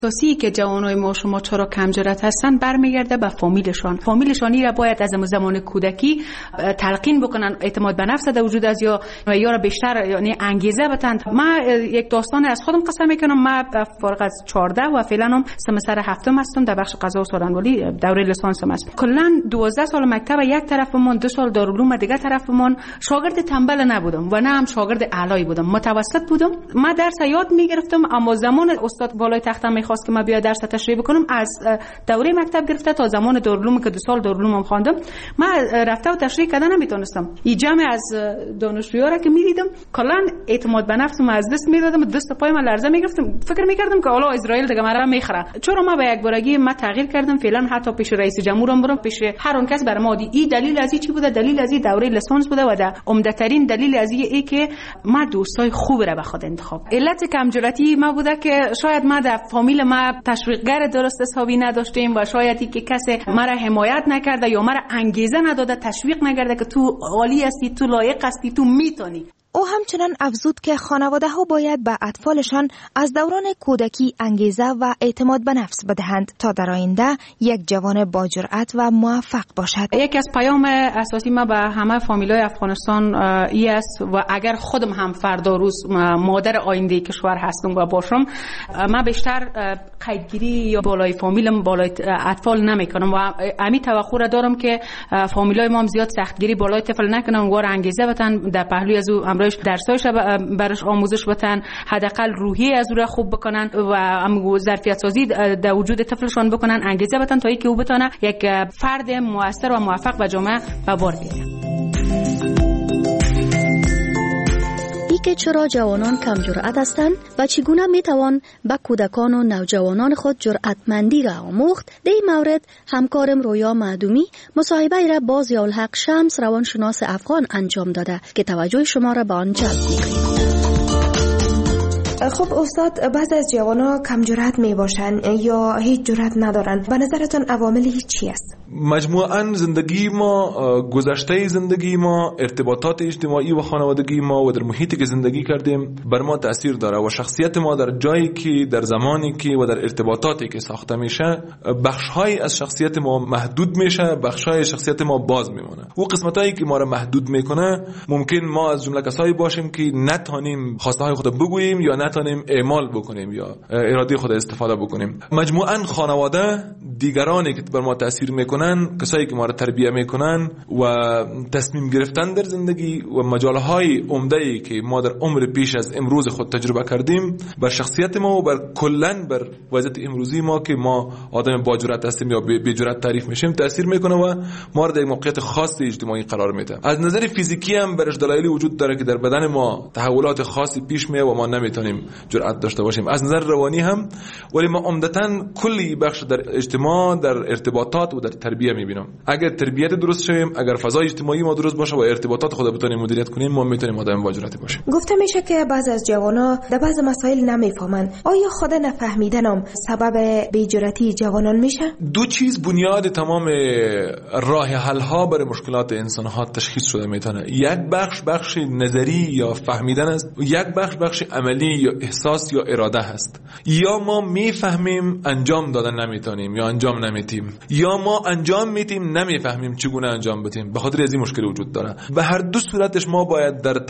اساسی که جوانای ما شما چرا کم جرأت هستن برمیگرده به فامیلشانی را باید از زمان کودکی تلقین بکنن، اعتماد به نفس در وجود از یا را بیشتر یعنی انگیزه بدن. من یک داستان از خودم قصه میکنم. من فارغ از 14 و فعلا هم سمستر هفتم هستم در بخش قضا و سخنوری، دوره لیسانسم هستم. کلا 12 سال مکتب یک طرفمون، 2 سال دارالعلوم دیگه طرفمون. شاگرد تنبل نبودم و نه هم شاگرد اعلایی بودم، متوسط بودم. من درس یاد میگرفتم، اما زمان استاد بالای تختم میخواست که من بیا درس تشریح بکنم، از دوره مکتب گرفته تا زمان دارالعلوم که 2 سال دارالعلوم خواندم، من رفته و تشریح کردن نمیتونستم. این جمع از دانشجوها را که میدیدم کلا اعتماد به نفسم از دست میدادم، دست پای من لرزه میگرفتم، فکر میکردم که حالا اسرائیل دیگه مرا میخره. چرا من به یک بارگی من تغییر کردم، فعلا حتی پیش رئیس جمهورم برم، پیش هر اون کس برام این دلیل از چی بوده، دلیل از دوره لیسانس بوده و در عمده ترین دلیل از این که من دوستای خوب را به خود انتخاب. علت کم جرأتی ما بوده که شاید ما در فامیل ما تشویقگر درست حسابی نداشتیم و شاید که کسی مرا حمایت نکرده یا مرا انگیزه نداده، تشویق نکرده که تو عالی هستی، تو لایق هستی، تو میتونی. او همچنان افزود که خانواده‌ها باید به اطفالشان از دوران کودکی انگیزه و اعتماد به نفس بدهند تا در آینده یک جوان با جرأت و موفق باشد. یکی از پیام اساسی ما به همه فامیلای افغانستان ای است و اگر خودم هم فردا روز مادر آینده کشور هستم و باشم، من بیشتر قیدگیری یا بالای فامیلم بالای اطفال نمیکنم و همین توقع را دارم که فامیلای ما هم زیاد سختگیری بالای طفل نکنن، وار انگیزه بدن، در پهلوی از درسایش برش آموزش بدن، حداقل روحی از او را خوب بکنن و ظرفیت سازی در وجود طفلشان بکنن، انگیزه بدن تا اینکه او بتونه یک فرد موثر و موفق و جامعه به بار بیاره. که چرا جوانان کم جرأت هستند و چگونه میتوان به کودکان و نوجوانان خود جرأتمندی را آموخت، در این مورد همکارم رویا معدومی مصاحبه را با ضیاءالحق شمس روانشناس افغان انجام داده که توجه شما را به آن جلب می‌کنیم. خب استاد، بعض از جوان‌ها کم جرأت میباشن یا هیچ جرأت ندارن، به نظرتون عوامل چی است؟ مجموعاً زندگی ما، گذشته زندگی ما، ارتباطات اجتماعی و خانوادگی ما و در محیطی که زندگی کردیم بر ما تأثیر داره و شخصیت ما در جایی که در زمانی که و در ارتباطاتی که ساخته میشه، بخش‌های از شخصیت ما محدود میشه، بخش‌های شخصیت ما باز میمونه. و قسمتایی که ما را محدود میکنه ممکن ما از جمله کسایی باشیم که نتونیم خواسته‌های خود بگوییم یا نتونیم اعمال بکنیم یا اراده خود استفاده بکنیم. مجموعاً خانواده، دیگرانی که بر ما تأثیر میکنن، کسایی که ما را تربیت میکنن و تصمیم گرفتن در زندگی و مجالهای عمده‌ای که ما در عمر پیش از امروز خود تجربه کردیم بر شخصیت ما و بر کلاً بر وضعیت امروزی ما که ما آدم با جرأت هستیم یا بی جرأت تعریف میشیم تأثیر میکنه و ما را در یک موقعیت خاص اجتماعی قرار میده. از نظر فیزیکی هم برش دلایلی وجود داره که در بدن ما تحولات خاصی پیش میاد و ما نمیتونیم جرأت داشته باشیم. از نظر روانی هم، ولی ما عمدتاً کلی بخش در اجتماع، در ارتباطات و در تربیت میبینم. اگر تربیت درست شویم، اگر فضای اجتماعی ما درست باشه و ارتباطات خود بتونیم مدیریت کنیم، ما میتونیم آدم با جرأت باشیم. گفته میشه که بعض از جوانان در بعض مسائل نمیفهمن. آیا خود نفهمیدنم سبب بی‌جرأتی جوانان میشه؟ دو چیز بنیاد تمام راه حل ها برای مشکلات انسان ها تشخیص شده میتونه. یک بخش نظری یا فهمیدن است، یک بخش عملی یا احساس یا اراده هست. یا ما میفهمیم انجام دادن نمیتونیم یا انجام نمیتیم، یا ما انجام میتیم نمیفهمیم چگونه انجام بدیم. به خاطر از این مشکل وجود داره. به هر دو صورتش ما باید در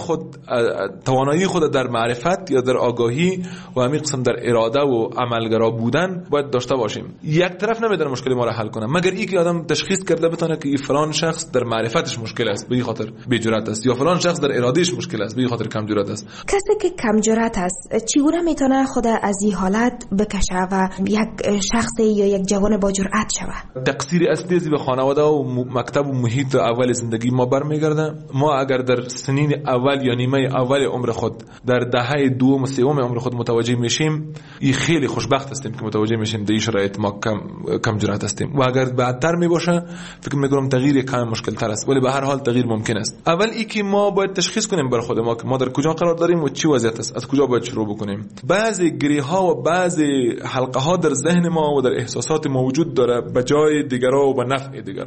توانایی خود در معرفت یا در آگاهی و همین قسم در اراده و عملگرا بودن باید داشته باشیم. یک طرف نمیتونه مشکل ما را حل کنه مگر اینکه آدم تشخیص کرده بتونه که فلان شخص در معرفتش مشکل است به خاطر بی‌جرأت است، یا فلان شخص در ارادهش مشکل است به خاطر کم جرأت است. کسی که کم جرأت است چگونه میتونه خود از این حالت بکشه و یک شخص یا یک جوان با جرأت شود؟ تقصیر اصلی به خانواده و مکتب و محیط اول زندگی ما برمیگرده. ما اگر در سنین اول یا نیمه اول عمر خود در دهه دوم و سوم عمر خود متوجه میشیم، این خیلی خوشبخت هستیم که متوجه میشیم در این شرایط ما کم جرأت هستیم. و اگر بعدتر میباشه فکر میکنم تغییر کم مشکل تر است، ولی به هر حال تغییر ممکن است. اول ای که ما باید تشخیص کنیم بر خود ما که ما در کجا قرار داریم و چی وضعیت است، از کجا باید شروع بکنیم. بعضی گریها و بعضی حلقه ها در ذهن ما و در احساسات ما وجود داره به جای دیگرا و به نفع دیگرا.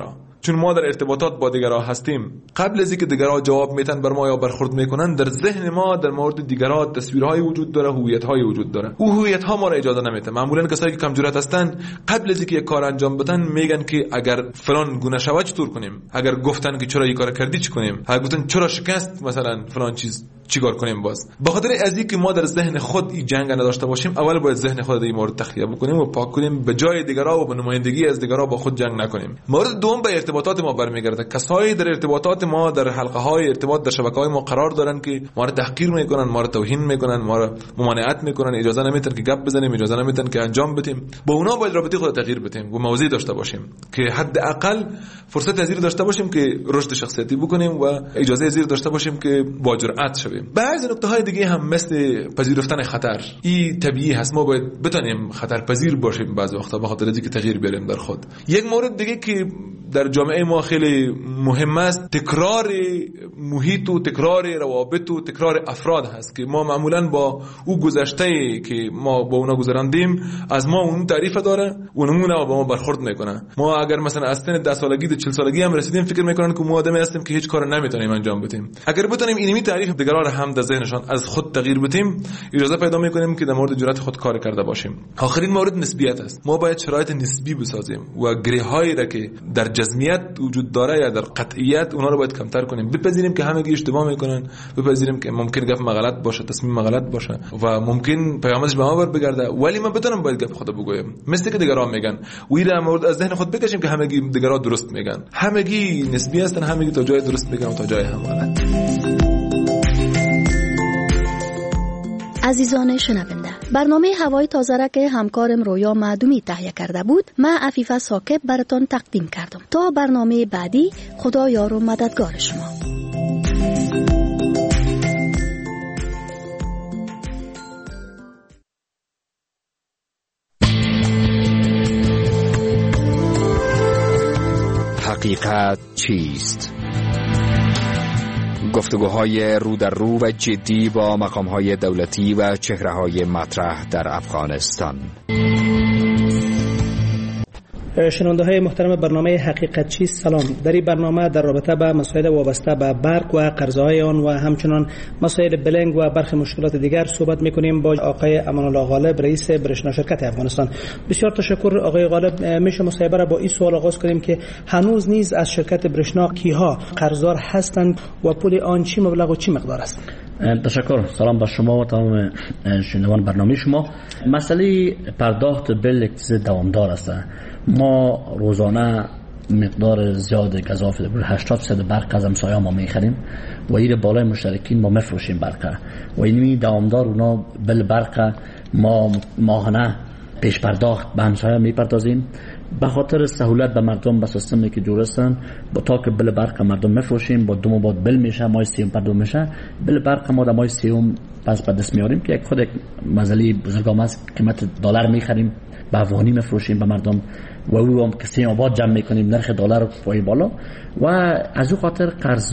چون ما در ارتباطات با دیگرها هستیم، قبل از اینکه دیگرها جواب میتن بر ما یا برخورد میکنن، در ذهن ما در مورد دیگرها تصویرهای وجود داره، هویت‌های وجود داره. او هویت‌ها ما را اجازه نمیده. معمولا کسایی که کم جرأت هستن قبل از اینکه یک کار انجام بدن میگن که اگر فلان گونه شود چطور کنیم، اگر گفتن که چرا این کار کردی چی کنیم، اگر گفتن چرا شکست مثلا فلان چیز چیکار کنیم. باز به خاطر از اینکه ما در ذهن خود این جنگ نداشته باشیم، اول باید ذهن خود این مورد تخلیه بکنیم و پاک کنیم، به جای دیگرها و به نمایندگی از دیگرها با خود جنگ نکنیم. مورد دوم به ارتباطات ما برمیگرده. کسایی در ارتباطات ما، در حلقه های ارتباط، در شبکه‌های ما قرار دارن که ما را تحقیر میکنن، ما را توهین میکنن، ما را ممانعت میکنن، اجازه نمیدن که گپ بزنیم، اجازه نمیدن که انجام بدیم. با اونا باید رابطه خود تغییر بدیم و موضوع داشته باشیم که حداقل فرصت از داشته باشیم که رشد شخصیتی بکنیم و اجازه از داشته باشیم که با جرأت شویم. بعضی نکته‌های دیگه هم مثل پذیرفتن خطر، این طبیعی هست. ما باید بتونیم خطر پذیر باشیم بعضی وقتا به خاطر اینکه تغییر بیاریم در خود. یک مورد دیگه که در جامعه ما خیلی مهم است، تکرار محیط و تکرار روابط و تکرار افراد هست که ما معمولا با او گذشته که ما با اونا گذراندیم از ما اون تعریف داره و نمونه با ما برخورد میکنه. ما اگر مثلا از سن 10 سالگی تا 40 سالگی هم رسیدیم فکر میکنن که ما آدمی هستیم که هیچ کار نمیتونیم انجام بدیم. اگر بتونیم اینمی تعریف دیگران هم در ذهنشان از خود تغییر بدیم، اجازه پیدا میکنیم که در مورد جرأت خود کار کرده باشیم. آخرین مورد نسبیت است. ما باید شرایط نسبی بسازیم و گره‌هایی را که در جزمیت وجود داره یا در قطعیت اونها رو باید کمتر کنیم. بپذیریم که همگی اشتباه میکنن، بپذیریم که ممکن گپ غلط باشه، تصمیم غلط باشه و ممکن پیامش به ما بر بگرده، ولی ما بدونم باید گپ خود بگویم مثل که دیگران میگن و این مورد از ذهن خود بکشیم که همگی دیگران درست میگن. همگی نسبی هستن، همگی تا جای درست میگن و تا جای هم غلط. عزیزان شنونده، برنامه هوای تازه را که همکارم رویا معدومی تهیه کرده بود، من عفیفه ثاقب براتون تقدیم کردم. تا برنامه بعدی، خدا یار و مددگار شما. حقیقت چیست؟ گفتگوهای رو در رو و جدی با مقامهای دولتی و چهره‌های مطرح در افغانستان. شنونده های محترم برنامه حقیقت چیست، سلام. در این برنامه در رابطه به مسائل وابسته به برق و قرضه‌های آن و همچنان مسائل بلنگ و برخی مشکلات دیگر صحبت می‌کنیم با آقای امان الله غالب، رئیس برشنا شرکت افغانستان. بسیار تشکر آقای غالب. میشه مصاحبه را با این سوال آغاز کنیم که هنوز نیز از شرکت برشنا کیها قرضدار هستند و پول آن چی مبلغ و چی مقدار است؟ تشکر. سلام بر شما و تمام شنوندگان برنامه شما. مسئله پرداخت بل اقتصادی دوامدار است. ما روزانه مقدار زیاد گزاف 80% برق از همسایه ما میخریم و این بالای مشترکین ما میفروشیم برق و اینمی دوامدار اونا بل برق ما ماهانه پیش پرداخت به همسایه میپردازیم به خاطر سهولت به مردم. به سیستمی که جور هستن با تا که بل برق مردم میفروشیم با 2 ماه بعد بل میشه، ماه سیوم پرداخت میشه. بل برق ما در ماه سیوم پس به دست میاریم که خود یک مسئله بزرگام است. قیمت دلار میخریم به افغانی میفروشیم به مردم و او هم که سیم آباد جمع میکنیم نرخ دلار پای بالا و از او خاطر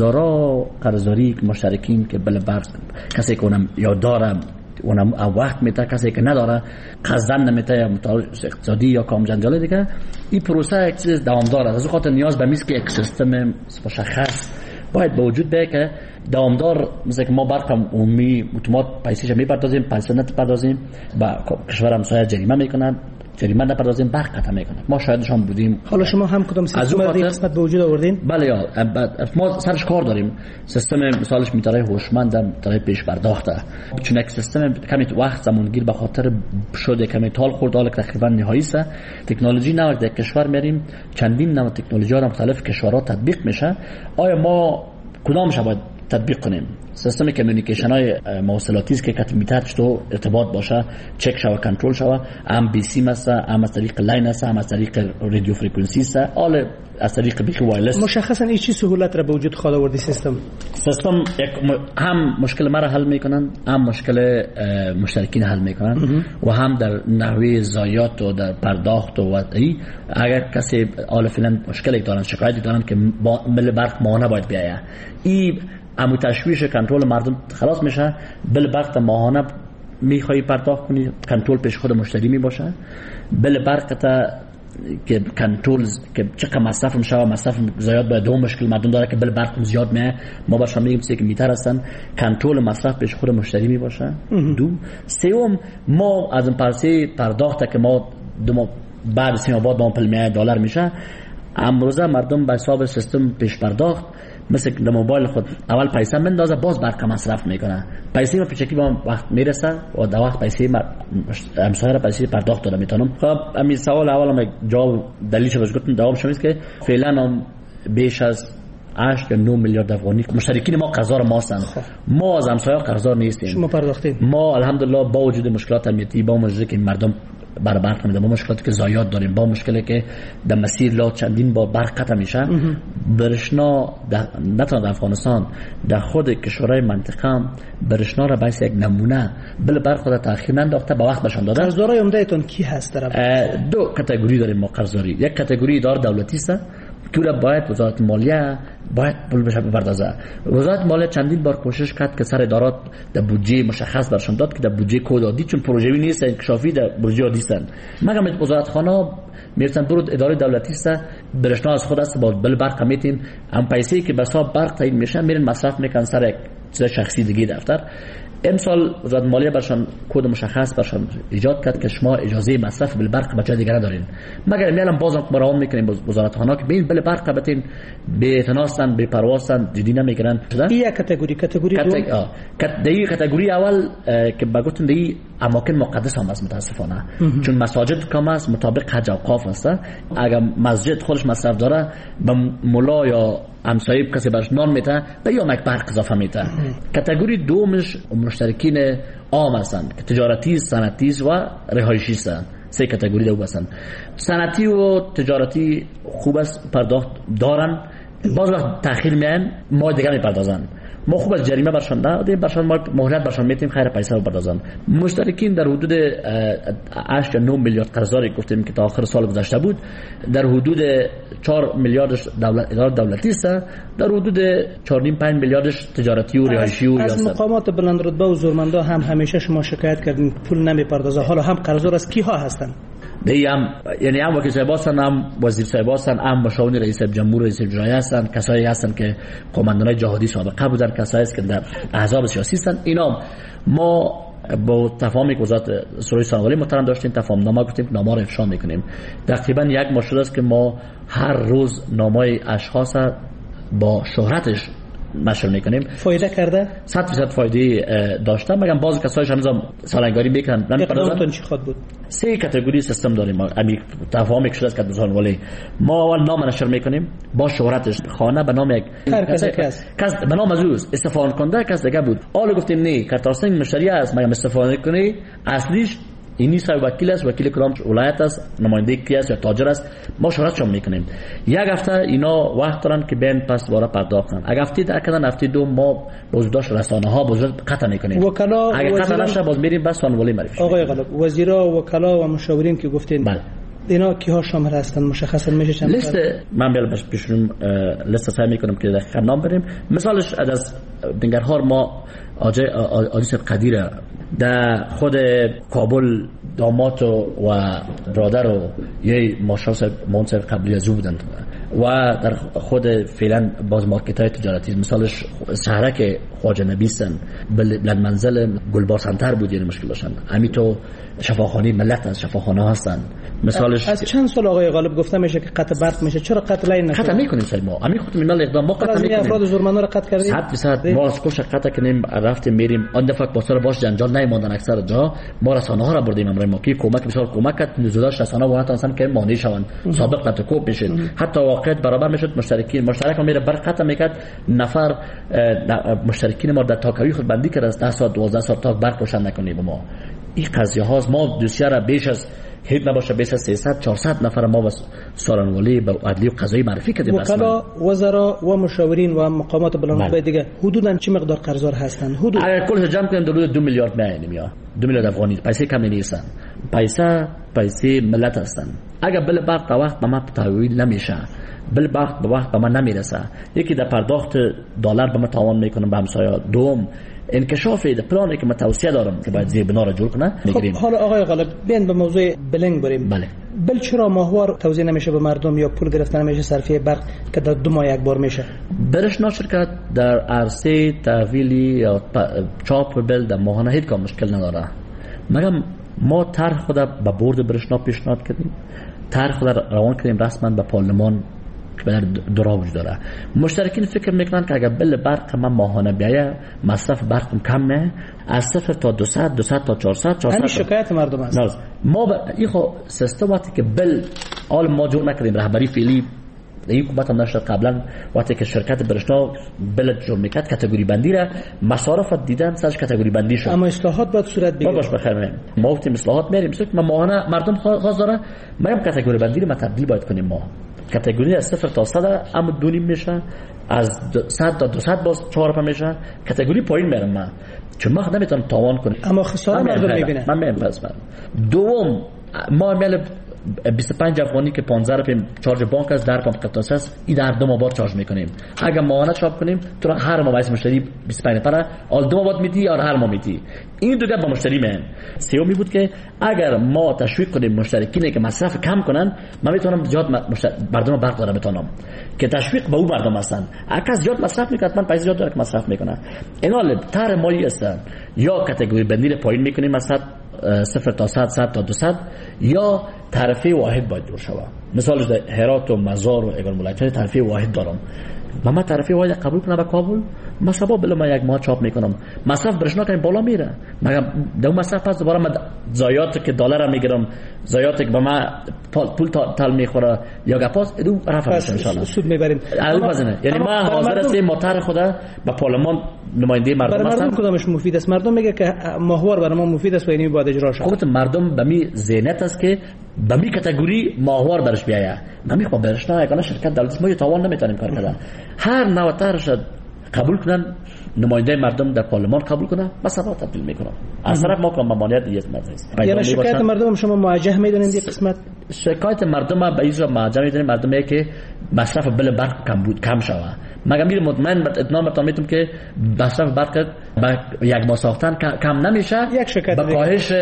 قرضداری مشترکین که بل برق کسی که اونم یاد داره اونم وقت میته، کسی که نداره قصدن نمیته یا مطالعه اقتصادی یا کام جنجال دیگه. این پروسه یک چیز دوامدار است. از او خاطر نیاز به میز که یک سیستم مشخص باید به وجود بیاید که دوامدار، مثل که ما برق عمومی اتومات پیسیش میپردازیم، پیسه نپردازیم با کشور همسایه جریمه میکنن، جریمه نپردازیم برق قطع میکنن. ما شاهدشان بودیم. حالا شما هم کدام سیستم رو قسمت به وجود آوردین؟ بله یا ما سرش کار داریم. سیستم مثالش میتونه هوشمند طرح پیش پرداخته، چون یک سیستم کمی وقت زمانگیر به خاطر شده کمی تال خورد، حالا تقریبا نهایی است. تکنولوژی نو در کشور میاریم، چندین نوع تکنولوژی ها مختلف کشورها تطبیق میشه. آیا ما کدامش باید تطبیق کنیم؟ سیستم کمیونیکیشن های مواصلاتی است که کتمیتر تو ارتباط باشه، چک شوه، کنترل شوه، هم بی سی است، هم از طریق لاین است، هم از طریق رادیو فرکانسی است، حالا از طریق بیخ وایرلس. مشخصا این چی سهولت را به وجود خواهد آورد سیستم هم مشکل ما را حل میکنن، هم مشکل مشترکین حل میکنن و هم در نحوه ضایعات و در پرداخت و اگر کسی حالا فعلا مشکلی دارن، شکایتی دارن که بل برق ماهانه باید بیاید، این امو تشویش کنترل مردم خلاص میشه. بل برق ماهانه میخوای پرداخت کنی، کنترل پیش خود مشتری می باشه. بل برق تا که کنترل که چقدر مصرف میشه و مصرف زیاد باید. دوم مشکل مردم داره که بل برق زیاد میه، ما برشان میگیم که میتر هستن کنترل مصرف پیش خود مشتری می باشه. دو سوم ما از این پرداخت که ما بعد سیناباد با $1 میشه، امروزه مردم به حساب سیستم پیش پرداخت مثل در موبایل خود اول پیسه مندازه باز برق مصرف میکنه، پیسه ما پیشکی با وقت میرسه و در وقت پیسه همسایه را پیسه پرداخت داده میتونم. خب همین سوال اول هم جواب دلیلش باش گفتم دوام شمیست که فعلا هم بیش از 8 یا 9 میلیارد افغانی مشترکین ما قرضدار ما هستند. ما از همسایه قرضدار نیستیم. شما پرداختین؟ ما الحمدلله با وجود مشکلات امنیتی، با وجود که مردم برق نمیده، با مشکلاتی که زایات داریم، با مشکلی که در مسیر لا چندین بار برق قطع میشه، برشنا نه تنها در افغانستان در خود کشورهای منطقه برشنا را باعث یک نمونه بل برق خود تأخیر ننداخته به وقت بشان داده. قرضدارای عمدهتون کی هست در افغانستان؟ دو کاتگوری داریم ما قرضداری. یک کاتگوری اداره دولتی است که باید وزارت مالیه باید پول بشه بپردازه. وزارت مالیه چندین بار کوشش کرد که سر ادارات در بودجه مشخص برشان داد که در بودجه کد عادی، چون پروژه‌ای نیست انکشافی در بودجه عادی است. مگر وزارت خانه میرسن برود اداره دولتی است برشنا از خود است با بل برق میتیم هم پیسه‌ای که به حساب برق تعیین میشه میرن مصرف میکنن سر یک چیز شخصی دیگه دفتر. امسال وزارت مالیه برشان کد مشخص برشان ایجاد کرد که شما اجازه مصرف بل برق به جای دیگه ندارین، مگر میالم بازم مراهم میکنیم وزارت خانه که ببین بل برق بتین به اعتناستن به پروازن جدی نمیگیرن. این کاتگوری دوم دی کاتگوری اول که بگوتن دی اماکن مقدس هم است متاسفانه، چون مساجد کم است مطابق حج اوقاف است. اگر مسجد خودش مصرف داره به مولا یا همسایه کسی برش نان میته به یا یک برق اضافه میته. کاتگوری دومش مشترکین عام هستند که تجارتی، صنعتی و رهایشی هستند. سه کاتگوری دو هستند. صنعتی و تجارتی خوب است پرداخت دارن، باز وقت تأخیر میان ما دیگر میپردازن. ما خوب از جریمه برشان دادیم، برشان ما مهلت برشان میتیم خیر پیسه رو بردازن. مشترکین در حدود 8 یا 9 میلیارد قرضداری گفتیم که تا آخر سال گذشته بود، در حدود 4 میلیاردش اداره دولتی است، در حدود 4.5 میلیاردش تجارتی و رهایشی و از مقامات بلند رتبه و زورمندا هم همیشه شما شکایت کردین پول نمیپردازه، حالا هم قرضدار از کیها هستن؟ یعنی هم وکیل صاحب هستن، هم وزیر صاحب هستن، هم مشاور رئیس جمهور رئیس جمهوری هستن، کسایی هستن که قماندانای جهادی سابقه بودن، کسایی است که در احزاب سیاسی هستن. اینا ما با تفاهمی که وزارت سروی سانگالی محترم داشتیم تفاهم نامه گفتیم نامه رو افشا میکنیم. تقریبا یک ماه شده است که ما هر روز نامه اشخاص با شهرتش نشر میکنیم. فایده کرده؟ 100% فایده داشته، مگر بعضی کسایش هنوز سالنگاری میکنن نمیپردازن. چی خود بود؟ سه کاتگوری سیستم داریم ما. تفاهم شده است که دوستان ولی ما اول نام نشر میکنیم با شهرتش، خانه به نام یک کس به نام از اوست، استفاده کننده کس دیگه بود. حالا گفتیم نه کارتاسنگ مشتری است، مگر استفاده کنی اصلیش اینی صاحب وکیل است، وکیل کلام ولایت است، نماینده کی است یا تاجر است، ما شرایطشون میکنیم. یک هفته اینا وقت دارن که بین پس دوباره پرداخت کنن. اگه هفته کردن هفته دو ما بازداشت رسانه ها بازداشت قطع میکنیم. وکلا اگه قطع نشه باز میریم بس سانولی معرفی. آقای غالب وزیرا و وکلا و مشاورین که گفتین بله اینا کیها شامل هستن مشخصا میشه چند لیست من بیال بس پیشون لیست سعی میکنم که دقیقاً نام بریم. مثالش از دنگرهار ما آجی قدیر در خود کابل داماد و برادر و یه ماشاءالله منصف قبلی از او بودند و در خود فعلا باز مارکت های تجارتی مثالش شهرک خواجه نبیسن بلند منزل گلبار سنتر بود، یعنی مشکل داشتن. همین تو شفاخانه ملت از شفاخانه هستن. مثالش از چند سال آقای غالب گفته میشه که قطع برق میشه، چرا قطع لین نشد؟ قطع میکنیم سر ما همین خود ملت اقدام ما قطع میکنیم. افراد زورمندا رو قطع کردیم 100% ما از کوشش قطع کنیم رفتیم میریم آن دفعه با سر باش جنجال نمیموندن. اکثر جا ما رسانه ها را بردیم امروز ما کی کمک مثال کمک کرد نزولش رسانه و هستن که مانع شوند سابق قطع کوب بشه، حتی واقعا برابر میشد مشترک ما میره برق قطع میکرد. نفر مشترکین ما در تاکوی خود بندی کرد از 10 ساعت 12 ساعت تا برق روشن نکنیم. ما این قضیه هاست. ما دوسیه را بیش از هیچ نباشه بیش از 300 400 نفر ما و سالن‌ولی به عدلی و قضایی معرفی کردیم. وکلا وزرا و مشاورین و مقامات بلند دیگه حدوداً چه مقدار قرضدار هستند؟ حدود اگر کلش جمع کنیم در حدود 2 میلیارد میاییم یا 2 میلیارد افغانی. پیسه کمی نیستن، پیسه ملت هستن. اگر بل برق تا وقت به ما تحویل نمیشه، بل برق به وقت به ما نمیرسه، یکی در پرداخت دلار به ما تاوان میکنه به همسایه، دوم انکشاف پلانی که من توصیه دارم که باید زیر بنا را جور کنه میگیریم. حالا آقای غالب بیاین به موضوع بلنگ بریم. بله. چرا ماهوار توزیع نمیشه به مردم یا پول گرفتن نمیشه صرفی برق که در 2 ماه یک بار میشه؟ برشنا شرکت در عرصه تحویلی یا چاپ بل در ماهانه هیچ مشکل نداره. مگم ما طرح خود به بورد برشنا پیشنهاد کردیم، طرح خود روان کردیم رسما به پارلمان که به دورا وجود داره. مشترکین فکر میکنن که اگر بل برق من ماهانه بیایه مصرف برقم کمه، از 0 تا 200 تا 400 همین شکایت مردم است. ما این خو سیستم وقتی که بل آل ما جور نکردیم، رهبری فعلی این حکومت هم نشد قبلا وقتی که شرکت برشنا بل جور میکرد کاتگوری بندی را مصارف دیدن سرش کاتگوری بندی شد. اما اصلاحات باید صورت بگیره. باش بخیر ما وقتی اصلاحات میریم ما ماهانه مردم خواست داره ما هم کاتگوری بندی رو تبدیل باید کنیم. ما کاتگوری از 0 تا 100 اما 2.5 میشه، از 100 تا 200 باز 4 میشه، کاتگوری پایین میرم من چون ما نمیتونم تاوان کنم. اما خسارت مردم میبینه. من میگم پس دوم ما عمل 25 افغانی که 15 روپیه چارج بانک از در پمپ قطعه است این در 2 ماه بعد چارج میکنیم. اگر ماهانه چاپ کنیم تو هر ماه واسه مشتری 25 نفره آل 2 ماه بعد میدی یا هر ماه میدی. این دو گپ با مشتری من سیومی بود که اگر ما تشویق کنیم مشترکینه که مصرف کم کنن من میتونم زیاد مردم برق دارم بتونم که تشویق به اون مردم هستن. اگر زیاد مصرف میکنن من پیسه زیاد دارم که مصرف میکنن. اینا طرح مالی است یا کاتگوری بندی پایین میکنیم مثلا 0 تا 100 تا 200 یا تعرفه واحد باید دور شود. مثال در هرات و مزار و ایگان ملکچه تعرفه واحد دارم. من تعرفه واحد قبول کنم به کابل مصرف بله من یک ماه چاپ میکنم مصرف برشنا کنیم بالا میره مگر دو مصرف پس دوباره من زایات که دلار میگیرم زایات که به من پول تال میخوره یا گپاس دو رفع میشه ان شاء الله سود میبریم. یعنی ما حاضر هستیم مطرح خدا به پارلمان نماینده مردم هستن. مردم کدامش مفید است؟ مردم میگه که ماهوار برای ما مفید است و اینی باید اجرا شه. خودت مردم به می ذهنیت است که به می کاتگوری ماهوار برش بیایه. من میخوام برشنا یگانه شرکت دولتی ما تاوان نمیتونیم کار کردن. هر نوع طرحش قبول کنن نماینده مردم در پارلمان قبول کنه مثلا تبدیل میکنم از طرف ما که ممانعت دیگه است. یعنی شکایت مردم شما موجه میدونید این قسمت شکایت مردم به اینجا موجه میدونید مردم که مصرف بل برق کم شوه. مگه میره مطمئن اطمینان بتونم میتونم که مصرف برق با یک ماه ساختن کم نمیشه. با کاهش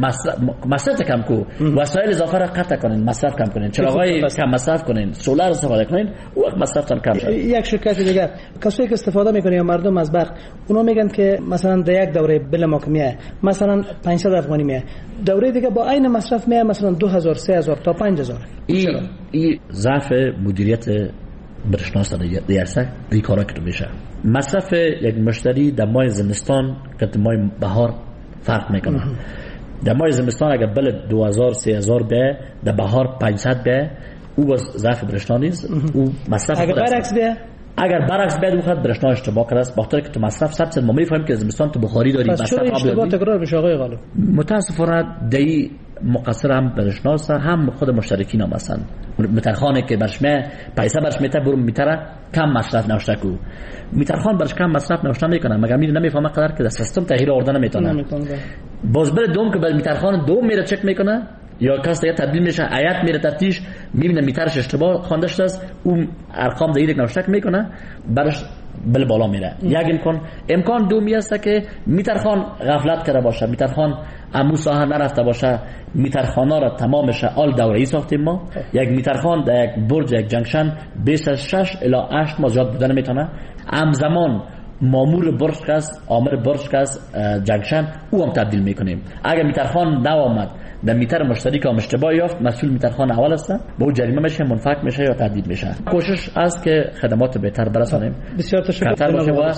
مصرف کم کو وسایل اضافه را قطع کنین مصرف کم کنین چراغای کم مصرف کنین سولار استفاده کنین او وقت مصرفتون کم شه. یک شرکت دیگه کسایی که استفاده میکنه مردم از برق اونا میگن که مثلا در یک دوره بل ما کمیه مثلا 500 افغانی میه دوره دیگه با عین مصرف میه مثلا 2000 3000 تا 5000. این ضعف مدیریت برشناس دیرسه این کارا که میشه. مصرف یک مشتری در ماه زمستان که در ماه بهار فرق میکنه. در ماه زمستان اگر بل 2000 3000 به در بهار 500 به او باز ضعف برشنا نیست. او مصرف اگر برعکس به اگر برعکس به او خود برشنا اشتباه کرده است بخاطر که تو مصرف 100 ما میفهمیم که زمستان تو بخاری داری مصرف اشتباه تکرار بشه آقای غالب. متاسفانه دی مقصر هم برشناس هم خود مشترکین هم هستن. میترخانه که برشمه پیسه برشمه تا برو میتره کم مصرف نوشته کو میترخان برش کم مصرف نوشته میکنه مگر میره نمیفهمه قدر که در سیستم تغییر آوردن نمیتونه. باز بر دوم که بر میترخان دوم میره چک میکنه یا کس دیگه تبدیل میشه آیت میره تفتیش میبینه میترش اشتباه خوانده شده است اون ارقام دیگه نوشته میکنه برش بل بالا میره. یک امکان دومی است که میترخان غفلت کرده باشه میترخان امو ساحه نرفته باشه میترخانا را تمامش آل دوره‌ای ساختیم ما. یک میترخان در یک برج یک جنکشن بیش از 6 الی 8 ماه زیاد بودن نمیتونه. همزمان مامور برج کس عامل برج کس جنکشن او هم تبدیل میکنیم. اگر میترخان نآمد در میتر مشتری که اشتباه یافت مسئول میترخان اول است با او جریمه میشه منفک میشه یا تهدید میشه. کوشش است که خدمات بهتر برسانیم. بسیار تشکر.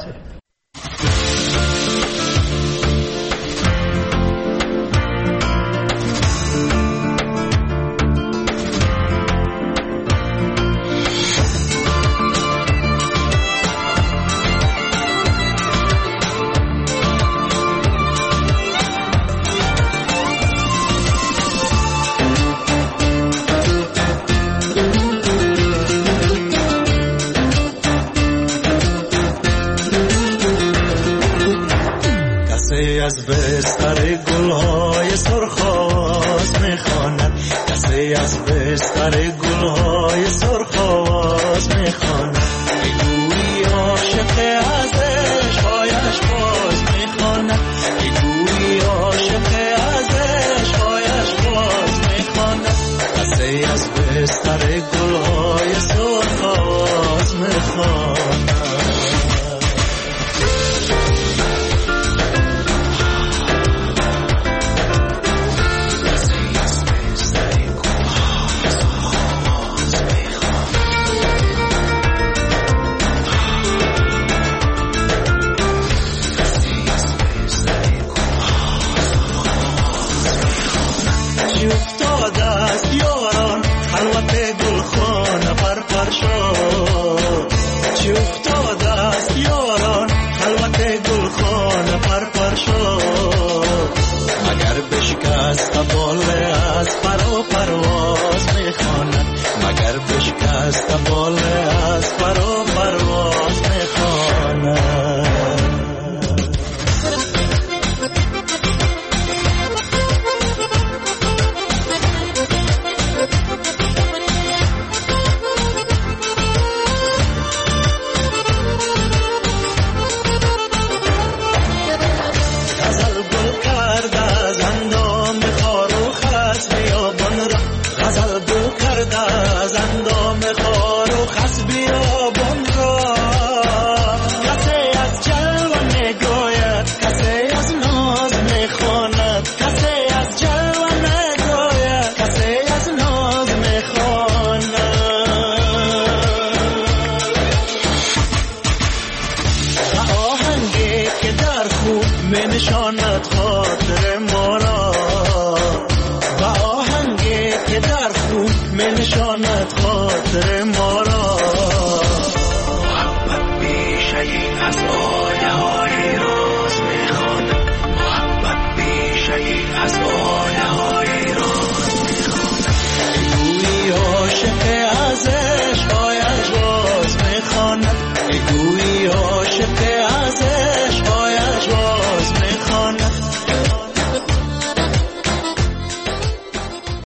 از بستر گلهای سرخ میخواند کسی از بستر گلهای سرخ میخواند میگویی عاشق ازش پایش باز میخواند کسی از بستر گلهای سرخ آواز میخواند. مگر بشکست باله از پرواز میخواند، مگر بشکست باله از پرواز